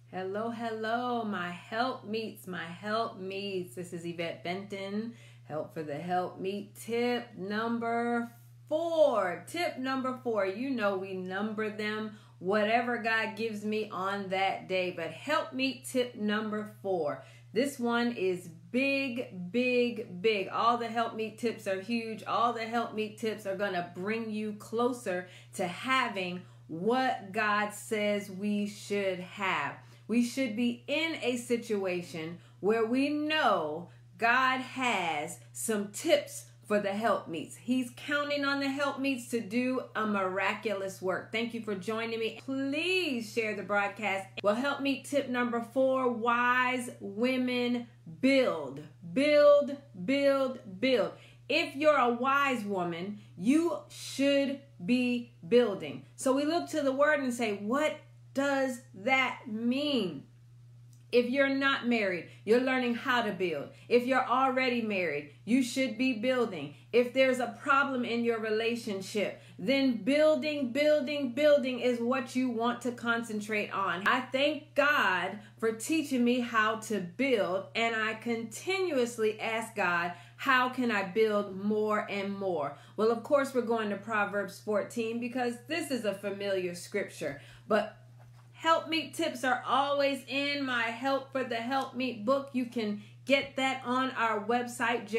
Hello, hello, my helpmeets, my helpmeets. This is Yvette Benton. Help for the helpmeet. Tip number 4. Tip number 4. You know we number them, whatever God gives me on that day. But helpmeet tip number 4. This one is big, big, big. All the helpmeet tips are huge. All the helpmeet tips are going to bring you closer to having what God says we should have. We should be in a situation where we know God has some tips for the helpmeets. He's counting on the helpmeets to do a miraculous work. Thank you for joining me. Please share the broadcast. Well, helpmeet tip number 4, wise women build. Build, build, build. If you're a wise woman, you should be building. So we look to the word and say, what does that mean? If you're not married, you're learning how to build. If you're already married, you should be building. If there's a problem in your relationship, then building is what you want to concentrate on. I thank God for teaching me how to build, and I continuously ask God, how can I build more and more? Well, of course, we're going to Proverbs 14 because this is a familiar scripture, but helpmeet tips are always in my Help for the Helpmeet book. You can get that on our website,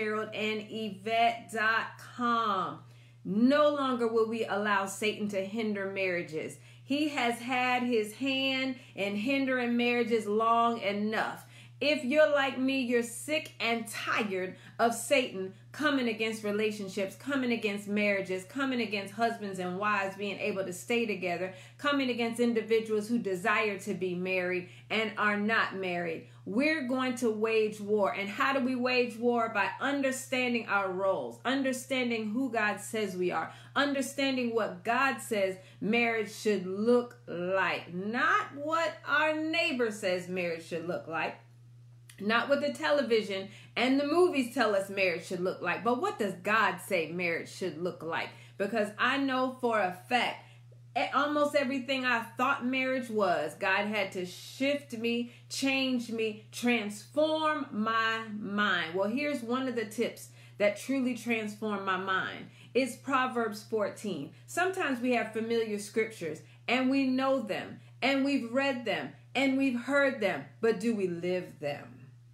GeraldandYvette.com. No longer will we allow Satan to hinder marriages. He has had his hand in hindering marriages long enough. If you're like me, you're sick and tired of Satan coming against relationships, coming against marriages, coming against husbands and wives being able to stay together, coming against individuals who desire to be married and are not married. We're going to wage war. And how do we wage war? By understanding our roles, understanding who God says we are, understanding what God says marriage should look like, not what our neighbor says marriage should look like. Not what the television and the movies tell us marriage should look like, but what does God say marriage should look like? Because I know for a fact, almost everything I thought marriage was, God had to shift me, change me, transform my mind. Well, here's one of the tips that truly transform my mind. It's Proverbs 14. Sometimes we have familiar scriptures and we know them and we've read them and we've heard them, but do we live them?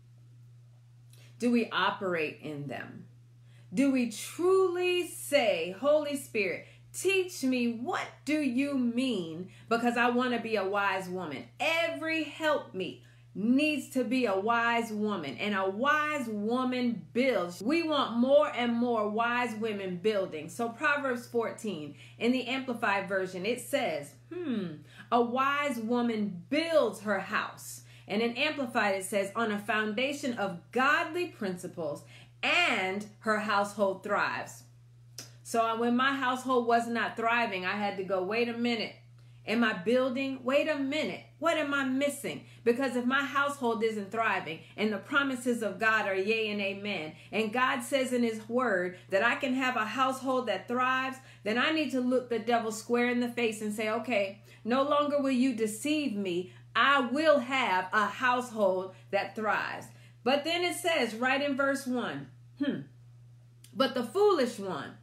Do we operate in them? Do we truly say, Holy Spirit, teach me, what do you mean? Because I want to be a wise woman. Every helpmeet needs to be a wise woman, and a wise woman builds. We want more and more wise women building. So Proverbs 14, in the Amplified Version, it says, a wise woman builds her house. And in Amplified, it says, on a foundation of godly principles, and her household thrives. So when my household was not thriving, I had to go, wait a minute. Am I building? Wait a minute. What am I missing? Because if my household isn't thriving and the promises of God are yea and amen, and God says in his word that I can have a household that thrives, then I need to look the devil square in the face and say, okay, no longer will you deceive me. I will have a household that thrives. But then it says right in verse 1, but the foolish one,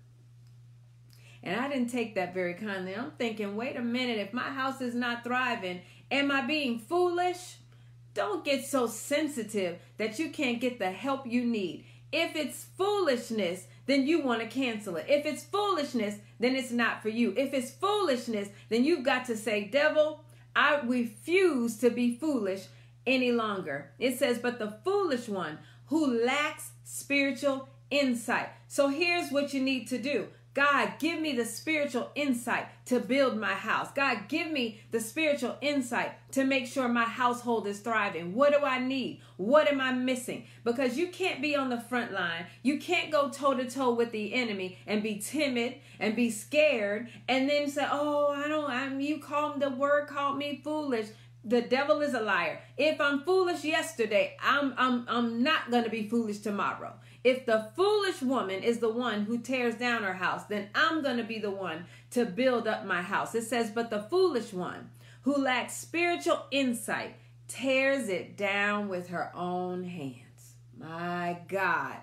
and I didn't take that very kindly. I'm thinking, wait a minute, if my house is not thriving, am I being foolish? Don't get so sensitive that you can't get the help you need. If it's foolishness, then you want to cancel it. If it's foolishness, then it's not for you. If it's foolishness, then you've got to say, devil, I refuse to be foolish any longer. It says, but the foolish one who lacks spiritual insight. So here's what you need to do. God, give me the spiritual insight to build my house. God, give me the spiritual insight to make sure my household is thriving. What do I need? What am I missing? Because you can't be on the front line. You can't go toe to toe with the enemy and be timid and be scared and then say, oh, you called the word called me foolish. The devil is a liar. If I'm foolish yesterday, I'm not going to be foolish tomorrow. If the foolish woman is the one who tears down her house, then I'm going to be the one to build up my house. It says, but the foolish one who lacks spiritual insight tears it down with her own hands. My God.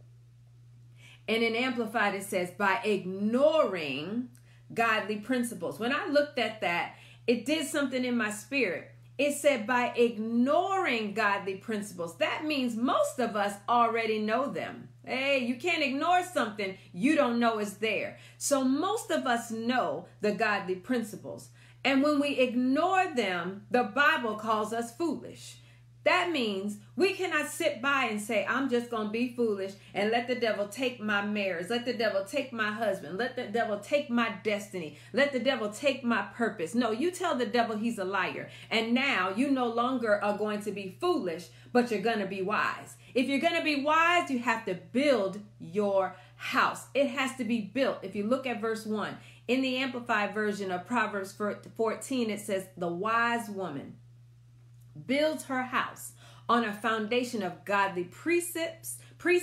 And in Amplified, it says, by ignoring godly principles. When I looked at that, it did something in my spirit. It said by ignoring godly principles. That means most of us already know them. Hey, you can't ignore something you don't know is there. So most of us know the godly principles. And when we ignore them, the Bible calls us foolish. That means we cannot sit by and say, I'm just going to be foolish and let the devil take my marriage. Let the devil take my husband. Let the devil take my destiny. Let the devil take my purpose. No, you tell the devil he's a liar. And now you no longer are going to be foolish, but you're going to be wise. If you're going to be wise, you have to build your house. It has to be built. If you look at verse 1, in the Amplified version of Proverbs 14, it says, the wise woman builds her house on a foundation of godly precepts,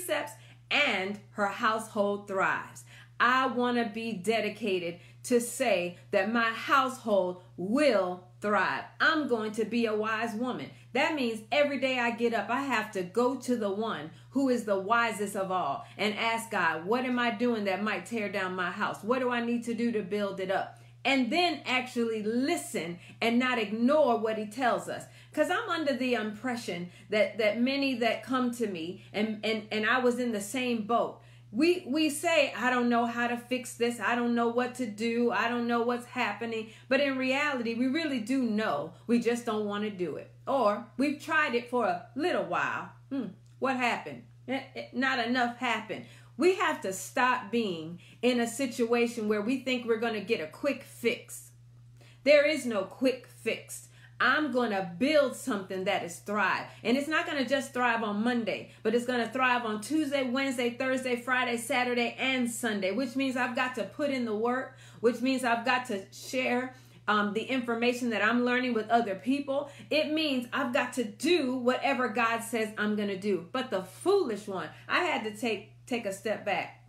and her household thrives. I want to be dedicated to say that my household will thrive. I'm going to be a wise woman. That means every day I get up, I have to go to the one who is the wisest of all and ask God, what am I doing that might tear down my house? What do I need to do to build it up? And then actually listen and not ignore what he tells us. Because I'm under the impression that many that come to me, and I was in the same boat, we say, I don't know how to fix this. I don't know what to do. I don't know what's happening. But in reality, we really do know. We just don't want to do it. Or we've tried it for a little while. What happened? Not enough happened. We have to stop being in a situation where we think we're going to get a quick fix. There is no quick fix. I'm going to build something that is thrive. And it's not going to just thrive on Monday, but it's going to thrive on Tuesday, Wednesday, Thursday, Friday, Saturday, and Sunday, which means I've got to put in the work, which means I've got to share the information that I'm learning with other people. It means I've got to do whatever God says I'm going to do. But the foolish one, I had to take a step back.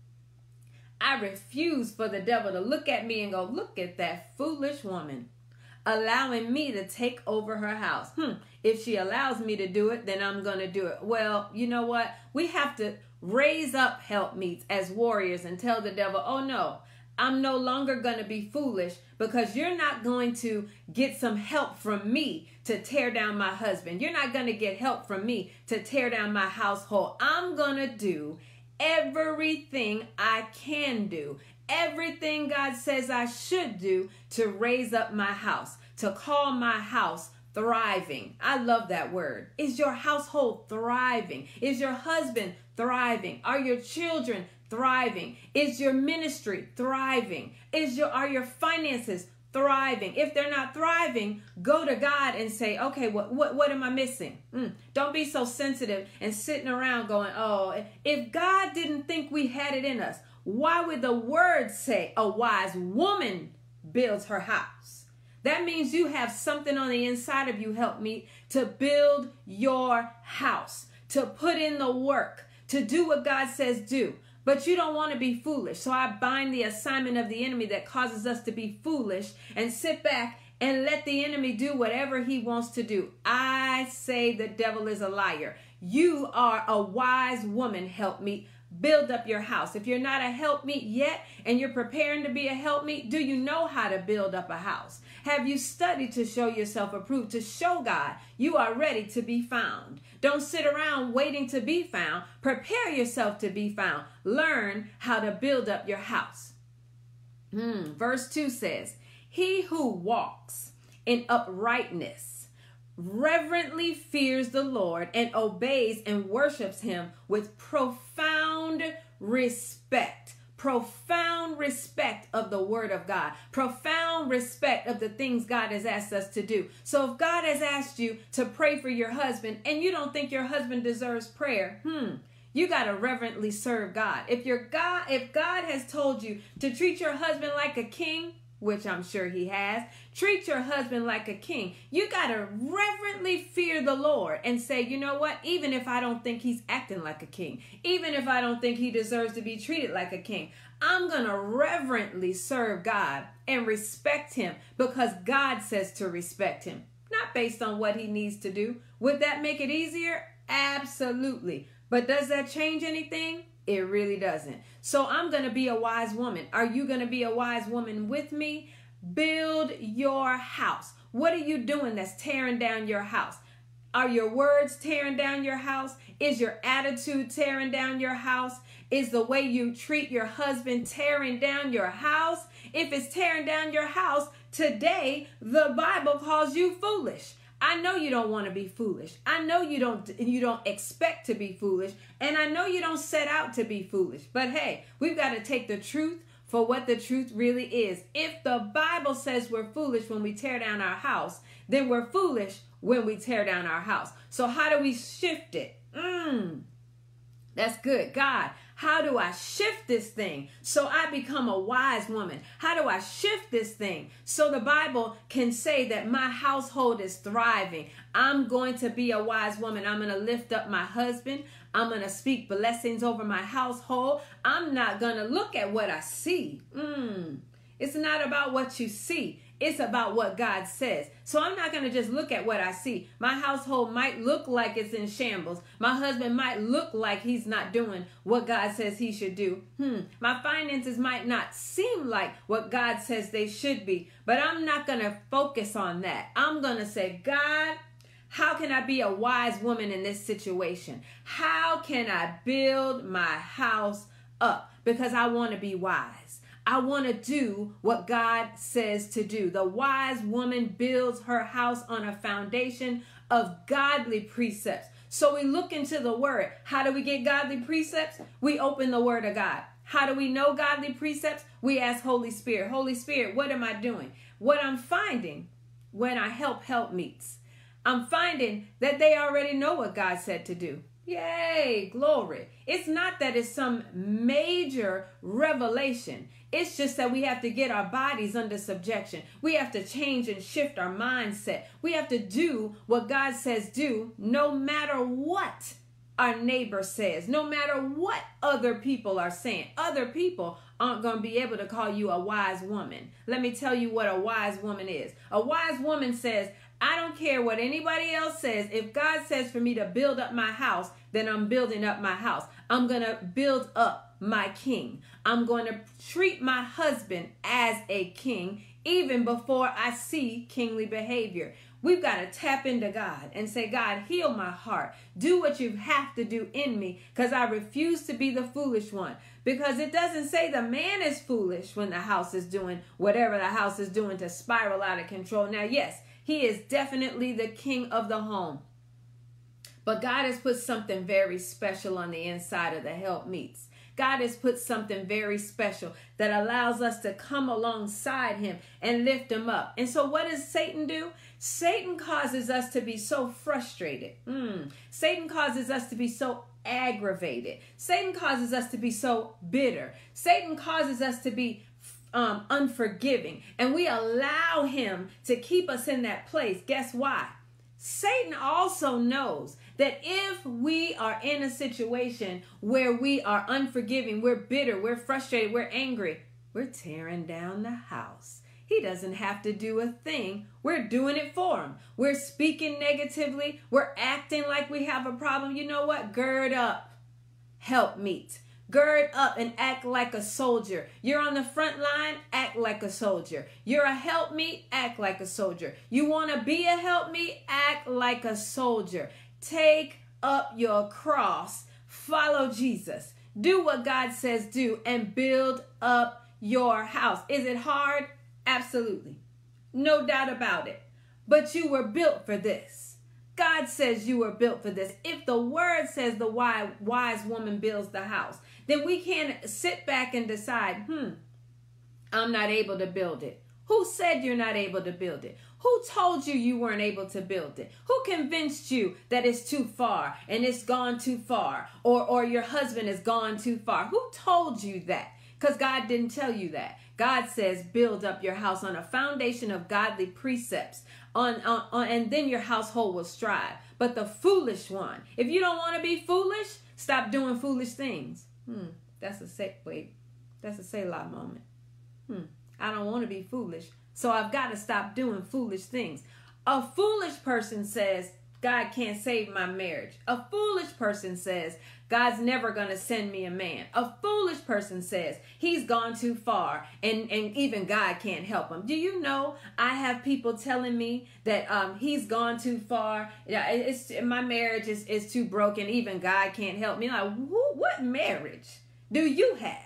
I refuse for the devil to look at me and go, look at that foolish woman, allowing me to take over her house. If she allows me to do it, then I'm going to do it. Well, you know what? We have to raise up helpmeets as warriors and tell the devil, oh no, I'm no longer going to be foolish, because you're not going to get some help from me to tear down my husband. You're not going to get help from me to tear down my household. I'm going to do everything I can do, everything God says I should do to raise up my house, to call my house thriving. I love that word. Is your household thriving? Is your husband thriving? Are your children thriving? Is your ministry thriving? Are your finances thriving? If they're not thriving, go to God and say, okay, what am I missing? Don't be so sensitive and sitting around going, oh, if God didn't think we had it in us, why would the word say a wise woman builds her house? That means you have something on the inside of you, help me, to build your house, to put in the work, to do what God says do. But you don't want to be foolish. So I bind the assignment of the enemy that causes us to be foolish and sit back and let the enemy do whatever he wants to do. I say the devil is a liar. You are a wise woman, help me. Build up your house. If you're not a helpmeet yet and you're preparing to be a helpmeet, do you know how to build up a house? Have you studied to show yourself approved, to show God you are ready to be found? Don't sit around waiting to be found. Prepare yourself to be found. Learn how to build up your house. Verse 2 says, he who walks in uprightness reverently fears the Lord and obeys and worships him with profound respect. Profound respect of the word of God. Profound respect of the things God has asked us to do. So if God has asked you to pray for your husband and you don't think your husband deserves prayer, you got to reverently serve God. If God has told you to treat your husband like a king, which I'm sure he has, treat your husband like a king. You got to reverently fear the Lord and say, you know what? Even if I don't think he's acting like a king, even if I don't think he deserves to be treated like a king, I'm going to reverently serve God and respect him because God says to respect him. Not not based on what he needs to do. Would that make it easier? Absolutely. But does that change anything? It really doesn't. So I'm going to be a wise woman. Are you going to be a wise woman with me? Build your house. What are you doing that's tearing down your house? Are your words tearing down your house? Is your attitude tearing down your house? Is the way you treat your husband tearing down your house? If it's tearing down your house, today the Bible calls you foolish. I know you don't want to be foolish. I know you don't expect to be foolish, and I know you don't set out to be foolish. But hey, we've got to take the truth for what the truth really is. If the Bible says we're foolish when we tear down our house, then we're foolish when we tear down our house. So how do we shift it? That's good. God, how do I shift this thing so I become a wise woman? How do I shift this thing so the Bible can say that my household is thriving? I'm going to be a wise woman. I'm going to lift up my husband. I'm going to speak blessings over my household. I'm not going to look at what I see. It's not about what you see. It's about what God says. So I'm not going to just look at what I see. My household might look like it's in shambles. My husband might look like he's not doing what God says he should do. My finances might not seem like what God says they should be. But I'm not going to focus on that. I'm going to say, God, how can I be a wise woman in this situation? How can I build my house up? Because I want to be wise. I want to do what God says to do. The wise woman builds her house on a foundation of godly precepts. So we look into the word. How do we get godly precepts? We open the word of God. How do we know godly precepts? We ask Holy Spirit. Holy Spirit, what am I doing? What I'm finding when I help meets, I'm finding that they already know what God said to do. Yay, glory. It's not that it's some major revelation. It's just that we have to get our bodies under subjection. We have to change and shift our mindset. We have to do what God says do, no matter what our neighbor says, no matter what other people are saying. Other people aren't going to be able to call you a wise woman. Let me tell you what a wise woman is. A wise woman says, I don't care what anybody else says. If God says for me to build up my house, then I'm building up my house. I'm going to build up my king. I'm going to treat my husband as a king even before I see kingly behavior. We've got to tap into God and say, God, heal my heart. Do what you have to do in me, because I refuse to be the foolish one. Because it doesn't say the man is foolish when the house is doing whatever the house is doing to spiral out of control. Now, yes, he is definitely the king of the home. But God has put something very special on the inside of the helpmeets. God has put something very special that allows us to come alongside him and lift him up. And so what does Satan do? Satan causes us to be so frustrated. Satan causes us to be so aggravated. Satan causes us to be so bitter. Satan causes us to be unforgiving. And we allow him to keep us in that place. Guess why? Satan also knows that if we are in a situation where we are unforgiving, we're bitter, we're frustrated, we're angry, we're tearing down the house. He doesn't have to do a thing. We're doing it for him. We're speaking negatively. We're acting like we have a problem. You know what? Gird up. Helpmeet. Gird up and act like a soldier. You're on the front line, act like a soldier. You're a helpmeet, act like a soldier. You want to be a helpmeet, act like a soldier. Take up your cross, follow Jesus. Do what God says do and build up your house. Is it hard? Absolutely. No doubt about it. But you were built for this. God says you were built for this. If the word says the wise woman builds the house, then we can't sit back and decide, I'm not able to build it. Who said you're not able to build it? Who told you you weren't able to build it? Who convinced you that it's too far and it's gone too far, or your husband has gone too far? Who told you that? Because God didn't tell you that. God says build up your house on a foundation of godly precepts, and then your household will strive. But the foolish one, if you don't want to be foolish, stop doing foolish things. That's a Selah moment. I don't want to be foolish, so I've got to stop doing foolish things. A foolish person says, God can't save my marriage. A foolish person says, God's never going to send me a man. A foolish person says, he's gone too far and even God can't help him. Do you know, I have people telling me that he's gone too far. My marriage is too broken. Even God can't help me. Like, what marriage do you have?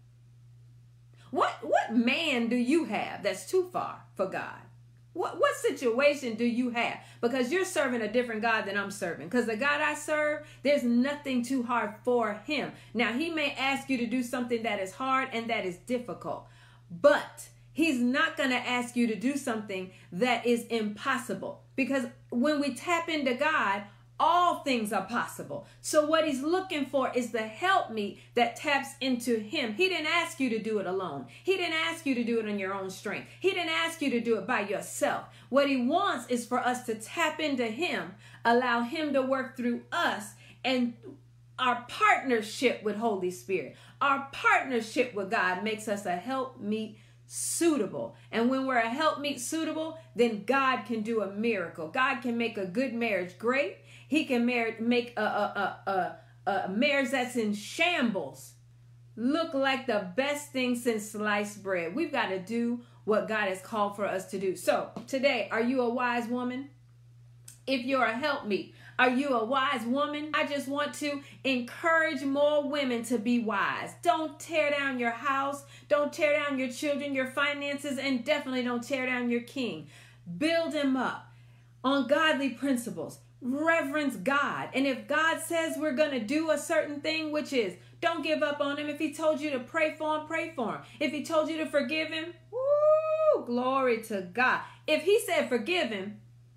What man do you have that's too far for God? What situation do you have? Because you're serving a different God than I'm serving. Because the God I serve, there's nothing too hard for him. Now, he may ask you to do something that is hard and that is difficult. But he's not going to ask you to do something that is impossible. Because when we tap into God, all things are possible. So what he's looking for is the helpmeet that taps into him. He didn't ask you to do it alone. He didn't ask you to do it on your own strength. He didn't ask you to do it by yourself. What he wants is for us to tap into him, allow him to work through us, and our partnership with Holy Spirit, our partnership with God makes us a helpmeet suitable. And when we're a helpmeet suitable, then God can do a miracle. God can make a good marriage great. He can make a marriage that's in shambles look like the best thing since sliced bread. We've got to do what God has called for us to do. So today, are you a wise woman? If you're a helpmeet, are you a wise woman? I just want to encourage more women to be wise. Don't tear down your house. Don't tear down your children, your finances, and definitely don't tear down your king. Build him up on godly principles. Reverence God. And if God says we're going to do a certain thing, which is don't give up on him. If he told you to pray for him, pray for him. If he told you to forgive him, woo, glory to God. If he said forgive him,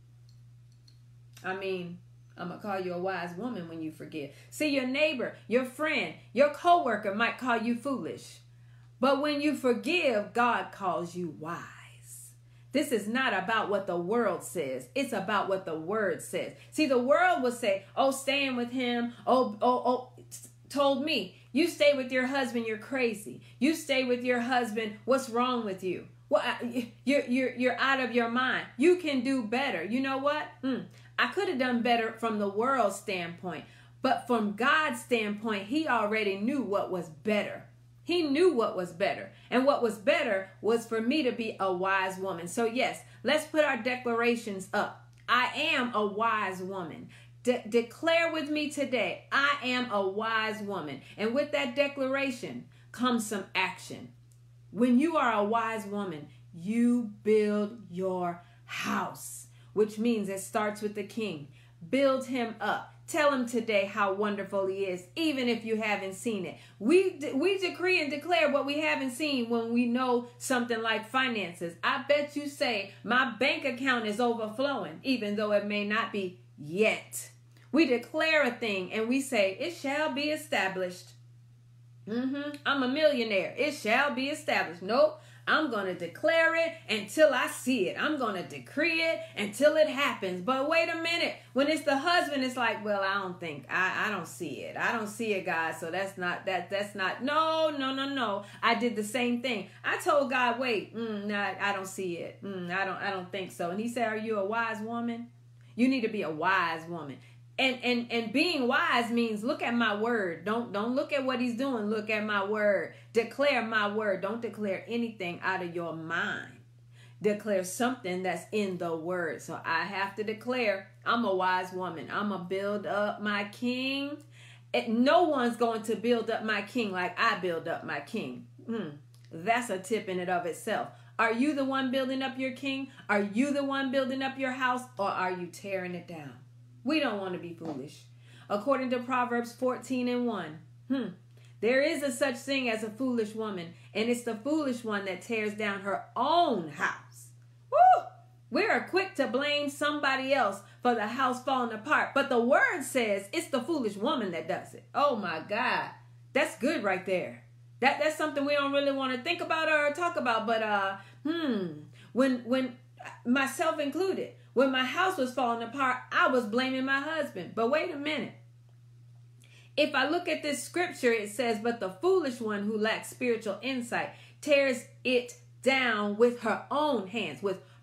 I'm going to call you a wise woman when you forgive. See, your neighbor, your friend, your coworker might call you foolish. But when you forgive, God calls you wise. This is not about what the world says. It's about what the word says. See, the world will say, oh, staying with him. Told me, you stay with your husband, you're crazy. You stay with your husband, what's wrong with you? Well, you're out of your mind. You can do better. You know what? I could have done better from the world's standpoint. But from God's standpoint, he already knew what was better. He knew what was better. And what was better was for me to be a wise woman. So yes, let's put our declarations up. I am a wise woman. Declare with me today, I am a wise woman. And with that declaration comes some action. When you are a wise woman, you build your house, which means it starts with the king. Build him up. Tell him today how wonderful he is, even if you haven't seen it. We decree and declare what we haven't seen when we know something like finances. I bet you say, my bank account is overflowing, even though it may not be yet. We declare a thing and we say, it shall be established. I'm a millionaire. It shall be established. Nope. I'm going to declare it until I see it. I'm going to decree it until it happens. But wait a minute. When it's the husband, it's like, well, I don't see it. I don't see it, God. So that's not. No. I did the same thing. I told God, wait, I don't see it. I don't think so. And he said, are you a wise woman? You need to be a wise woman. And being wise means look at my word. Don't look at what he's doing. Look at my word. Declare my word. Don't declare anything out of your mind. Declare something that's in the word. So I have to declare I'm a wise woman. I'm going to build up my king. No one's going to build up my king like I build up my king. That's a tip in and of itself. Are you the one building up your king? Are you the one building up your house? Or are you tearing it down? We don't want to be foolish. According to Proverbs 14:1, there is a such thing as a foolish woman, and it's the foolish one that tears down her own house. Woo! We are quick to blame somebody else for the house falling apart, but the word says it's the foolish woman that does it. Oh my God. That's good right there. That's something we don't really want to think about or talk about, but when myself included, when my house was falling apart, I was blaming my husband. But wait a minute. If I look at this scripture, it says, but the foolish one who lacks spiritual insight tears it down with her own hands,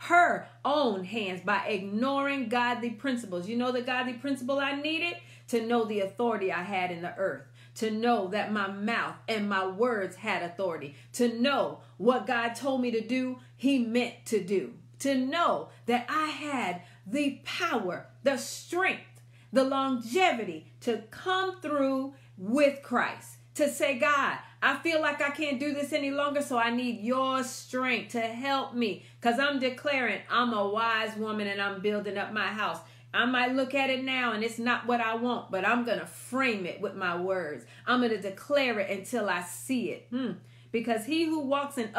by ignoring godly principles. You know the godly principle I needed? To know the authority I had in the earth. To know that my mouth and my words had authority. To know what God told me to do, he meant to do. To know that I had the power, the strength, the longevity to come through with Christ. To say, God, I feel like I can't do this any longer, so I need your strength to help me. Because I'm declaring I'm a wise woman and I'm building up my house. I might look at it now and it's not what I want, but I'm going to frame it with my words. I'm going to declare it until I see it. Because he who walks in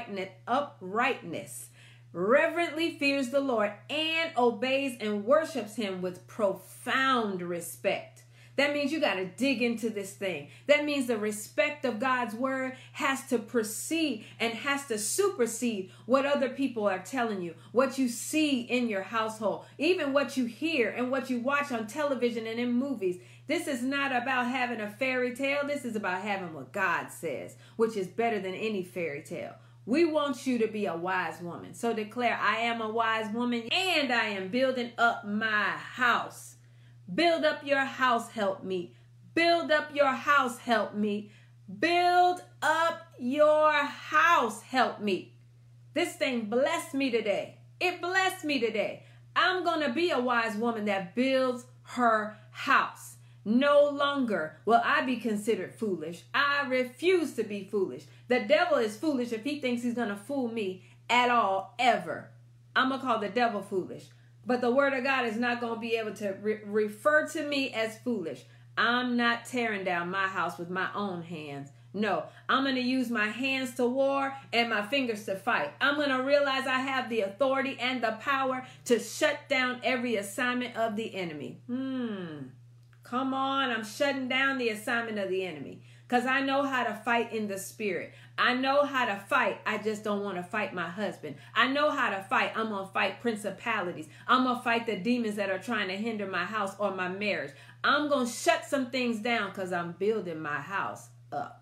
uprightness reverently fears the Lord and obeys and worships him with profound respect. That means you got to dig into this thing. That means the respect of God's word has to proceed and has to supersede what other people are telling you, what you see in your household, even what you hear and what you watch on television and in movies. This is not about having a fairy tale. This is about having what God says, which is better than any fairy tale. We want you to be a wise woman. So declare, I am a wise woman and I am building up my house. Build up your house, help me. Build up your house, help me. Build up your house, help me. This thing blessed me today. It blessed me today. I'm going to be a wise woman that builds her house. No longer will I be considered foolish. I refuse to be foolish. The devil is foolish if he thinks he's going to fool me at all, ever. I'm going to call the devil foolish. But the word of God is not going to be able to refer to me as foolish. I'm not tearing down my house with my own hands. No, I'm going to use my hands to war and my fingers to fight. I'm going to realize I have the authority and the power to shut down every assignment of the enemy. Come on, I'm shutting down the assignment of the enemy. Because I know how to fight in the spirit. I know how to fight. I just don't want to fight my husband. I know how to fight. I'm going to fight principalities. I'm going to fight the demons that are trying to hinder my house or my marriage. I'm going to shut some things down because I'm building my house up.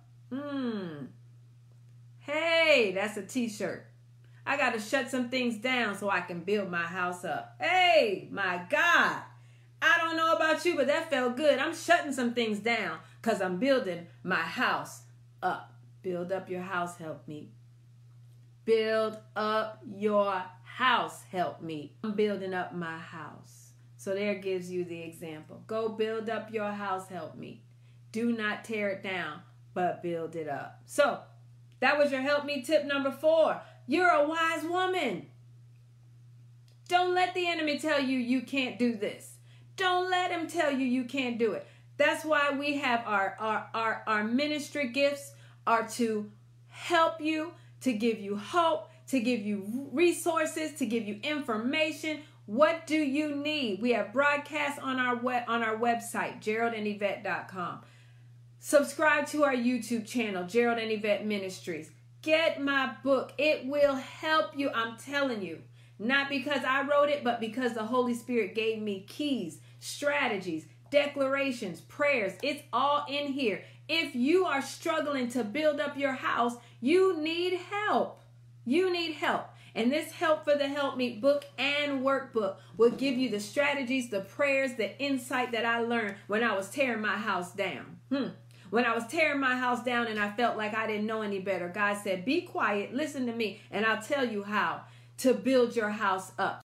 Hey, that's a t-shirt. I got to shut some things down so I can build my house up. Hey, my God. I don't know about you, but that felt good. I'm shutting some things down because I'm building my house up. Build up your house, help me. Build up your house, help me. I'm building up my house. So there gives you the example. Go build up your house, help me. Do not tear it down, but build it up. So that was your help me tip number 4. You're a wise woman. Don't let the enemy tell you you can't do this. Don't let him tell you you can't do it. That's why we have our ministry gifts are to help you, to give you hope, to give you resources, to give you information. What do you need? We have broadcasts on our website, GeraldandYvette.com. Subscribe to our YouTube channel, Gerald and Yvette Ministries. Get my book. It will help you. I'm telling you. Not because I wrote it, but because the Holy Spirit gave me keys, strategies, declarations, prayers. It's all in here. If you are struggling to build up your house, you need help. You need help. And this Help for the Help Me book and workbook will give you the strategies, the prayers, the insight that I learned when I was tearing my house down. When I was tearing my house down and I felt like I didn't know any better, God said, be quiet, listen to me, and I'll tell you how to build your house up.